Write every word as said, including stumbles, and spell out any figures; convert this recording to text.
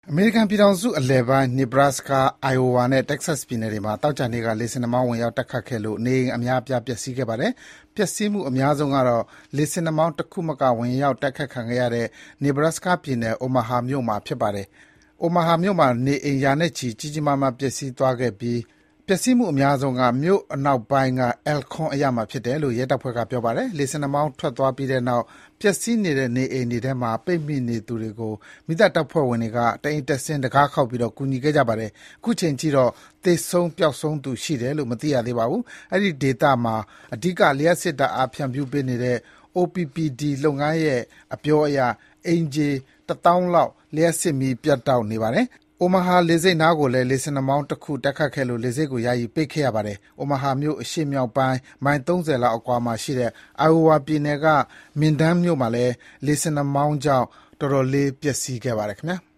အမေရိကန်ပြည်ထောင်စုအလယ်ပိုင်း Nebraska, Iowa နဲ့ Texas ပြည်နယ်တွေမှာသောကြာနေ့ကလေဆင်နှာမောင်းဝင်ရောက်တိုက်ခတ်ခဲ့လို့နေအိမ်အများအပြားပျက်စီးခဲ့ပါတယ်။ပျက်စီးမှုအများဆုံးကတော့လေဆင်နှာမောင်းတခုမကဝင်ရောက်တိုက်ခတ်ခံခဲ့ရတဲ့ Nebraska ပြည်နယ် Omaha မြို့မှာဖြစ်ပါတယ်။ Omaha မြို့မှာနေအိမ်ရာနဲ့ချီကြီးကြီးမားမားပျက်စီးသွားခဲ့ပြီးပျက်စီးမှုအများဆုံးကမြို့အနောက်ပိုင်းက Elkhorn အရပ်မှာဖြစ်တယ်လို့ရဲတပ်ဖွဲ့ကပြောပါတယ်။လေဆင်နှာမောင်းထွက်သွားပြီးတဲ့နောက်ပျက်စီးနေတဲ့နေအိမ်တွေထဲမှာပိတ်မိနေသူတွေကိုမီးသတ်တပ်ဖွဲ့ဝင်တွေကတအိမ်တက်ဆင်းတံခါးခေါက်ပြီးကူညီခဲ့ကြပါတယ်။အခုချိန်ထိတော့သေဆုံးပျောက်ဆုံးသူရှိတယ်လို့မသိရသေးပါဘူး။အဲဒီဒေသမှာအဓိကလျှပ်စစ်ဓာတ်အားဖြန့်ဖြူးပေးနေတဲ့ အို ပီ ပီ ဒီ လုပ်ငန်းရဲ့အပြောအရအိမ်ခြေတသောင်းလောက်လျှပ်စစ်မီးပြတ်တောက်နေပါတယ်။ Omaha လေဆိပ်နားကိုလည်းလေဆင်နှာမောင်းတခုတိုက်ခတ်ခဲ့လို့လေဆိပ်ကိုယာယီပိတ်ခဲ့ရပါတယ်။ Omaha မြို့အရှေ့မြောက်ပိုင်းမိုင်သုံးဆယ်လောက်အကွာမှာရှိတဲ့ Iowa ပြည်နယ်က Minden မြို့မှာလည်းလေဆင်နှာမောင်းကြောင့်တော်တော်လေးပျက်စီးခဲ့ပါတယ်ခင်ဗျာ။